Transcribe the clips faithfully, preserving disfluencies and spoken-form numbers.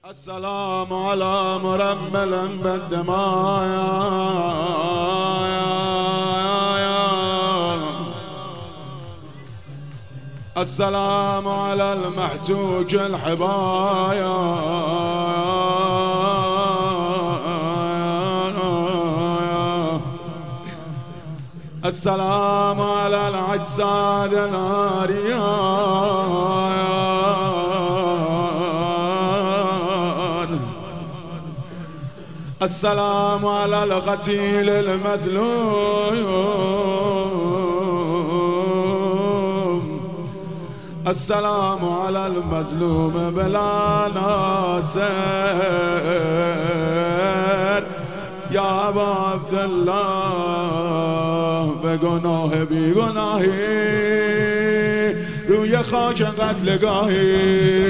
السلام على مرمل بالدماء. السلام على المحجوج الحبايا. السلام على الأجساد العريان. السلام على القتيل المظلوم. السلام على المظلوم بلا ناصر. یا ابا عبدالله به گناه بی گناهی روی خاک قتلگاهی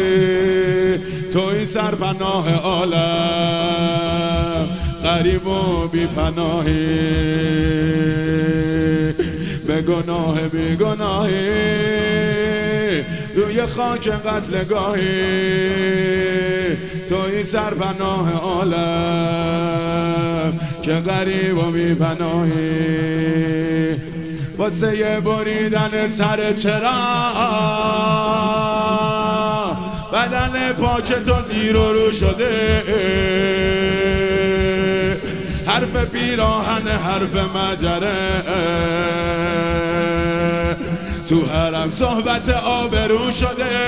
توی سرپناه عالم غریب و بی پناهی. به گناه بی گناهی روی خاک قتلگاهی توی سرپناه عالم که غریب و بی پناهی. واسه بریدن سر چراغ بدن پاک تو زیر و رو شده. حرف پیراهن حرف مجره تو حرم صحبت آبرو شده.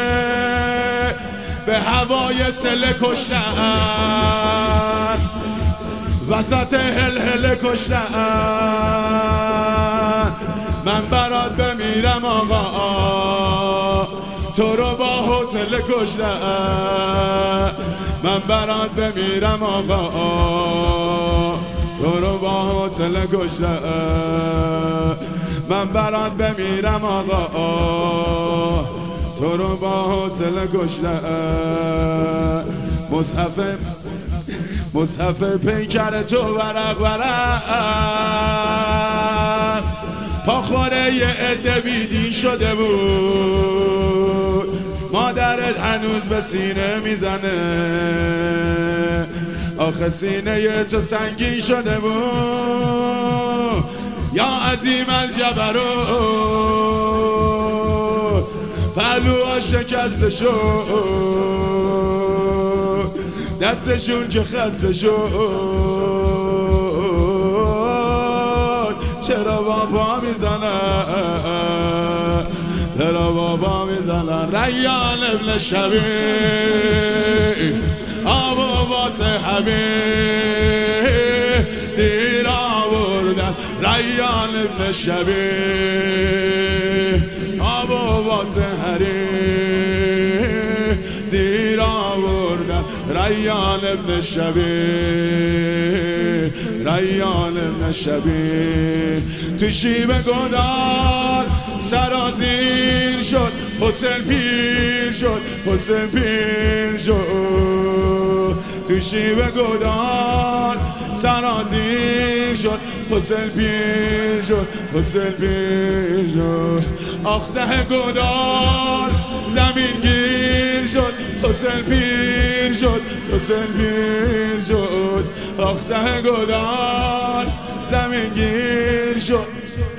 به هوای سله کشتن وسط هل هل کشتن. من برات بمیرم آقا تو رو با حوصله کشتن. من برات بمیرم آقا تو رو با حوصله کشتن. من برات بمیرم آقا تو رو با حوصله کشتن. مصحف مصحف پیکر تو ورق ورق پاخوره یه عده بیدین شده بود. مادرت هنوز به سینه میزنه. آخه سینه یه تو سنگین شده بود. یا عظیم الجبروت پهلوها شکسته شد. دستشون که خسته شد. چرا بابا میزنن چرا بابا میزنن. ریان ابن شبیه آب و واسه حبیب دیر آوردن. ریان ابن شبیه آب و واسه حریب دیر آوردن. ریان ابن شبیه ریان ابن شبیه تو شیب گدار سرازیر شد. حسین پیر شد حسین پیر شد. تو شیب گدار سرازیر شد. حسین پیر شد حسین پیر شد. آخته گدار زمین گیر شد. حسین پیر شد حسین پیر شد. آخته گدار زمین گیر شد.